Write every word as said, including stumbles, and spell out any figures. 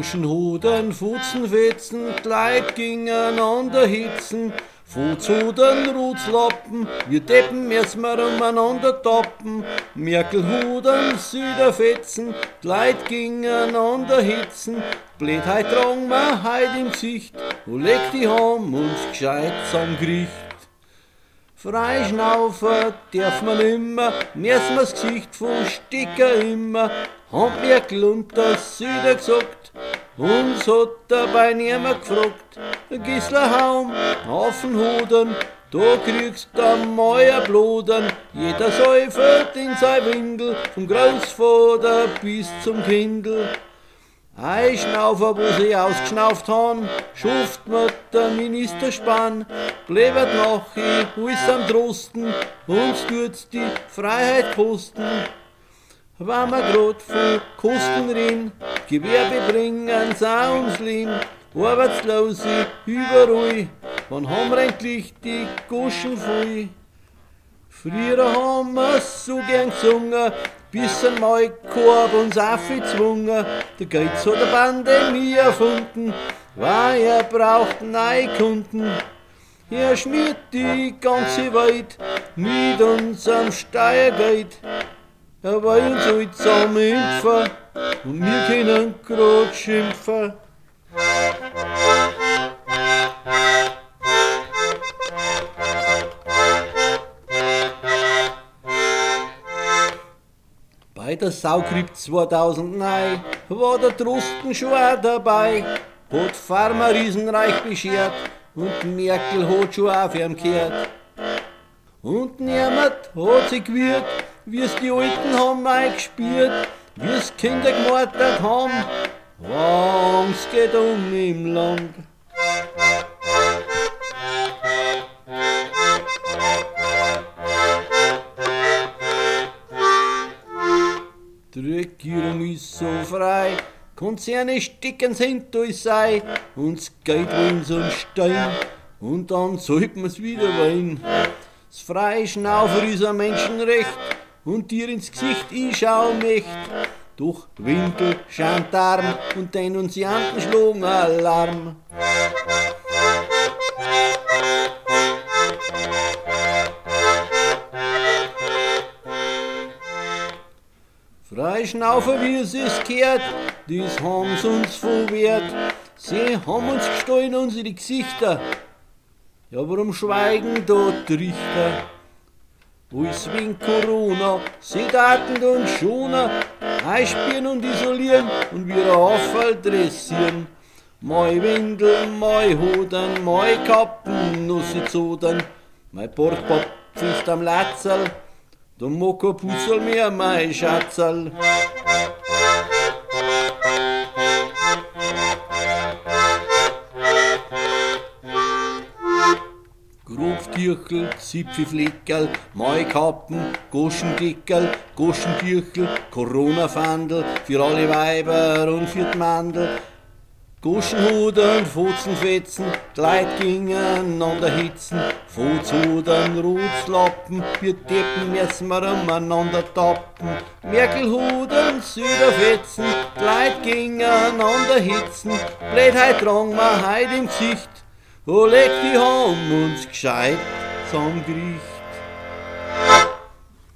Guschenhuden, Futzenfetzen, Kleid gingen an der Hitzen, Fußhuden, Rutslappen, wir Deppen müssen wir umeinander tappen. Merkelhuden, Süderfetzen, Kleid gingen an der Hitzen, Blödheit tragen wir heut im Gesicht, wo legt die haben uns gescheit zum Gericht. Freischnaufen darf man nimmer, müssen wir's Gesicht vom Sticker immer, haben Merkel und der Süder gesagt, uns hat dabei niemand gefragt. Gislerhaum, Haufenhuden, da kriegst du einmal ein Blodern, jeder säufert in sein Windel, vom Großvater bis zum Kindl. Eischnaufer, wo sie ausgeschnauft han, schuft mit der Ministerspann, blebert nach ich alles am Drosten, uns tut's die Freiheit kosten. Wenn wir grad von Kosten reden, Gewerbe bringen's auch ums Leben, Arbeitslose überall, wann haben wir endlich die Goschen voll? Früher haben wir so gern gesungen, bis ein Maulkorb uns aufgezwungen. Der Geiz hat eine Pandemie erfunden, weil er braucht neue Kunden. Er schmiert die ganze Welt mit unserem Steuergeld. Er will uns alle zusammen impfen und wir können grad schimpfen. Bei der Saugrippe zweitausendneun war der Drosten schon auch dabei, hat Pharma riesenreich beschert und Merkel hat schon auf ihm gehört. Und niemand hat sich gewirrt, wie's die Alten haben eingespürt, wie's Kinder gemordet haben. Angst geht um im Land. Die Regierung ist so frei, Konzerne sticken's hinter uns sei, uns Geld wollen so ein Stein, und dann sollten wir's wieder weinen. Das freie Schnaufen ist ein Menschenrecht, und dir ins Gesicht ich schau möcht. Doch Winkel, Gendarm und Denunzianten schlugen Alarm. Freischnaufen, wie es ist gehört, das haben's uns verwehrt. Sie haben uns gestohlen, unsere Gesichter. Ja, warum schweigen dort die Richter? Alles wegen Corona, sie taten uns schonen, einspielen und isolieren und wieder Auffall dressieren. Mai Windel, mai Hoden, mai Kappen, Nussi Zoden, mein Portpop ist am Latzerl, da mag kein Puzzle mehr, mein Schatzerl. Grobtierchel, Zipfelfleckerl, Maikappen, Goschendickerl, Goschentierchel, Corona-Fandel, für alle Weiber und für die Mandel. Goschenhuden, Futzenfetzen, Kleid gingen an der Hitzen, Fußhuden, Rutslappen, wir Deppen müssen wir umeinander tappen. Merkelhuden, Süderfetzen, Kleid gingen an der Hitzen, Blödheit tragen wir heut im Gesicht. Wo legt die haben uns gescheit zum Gericht?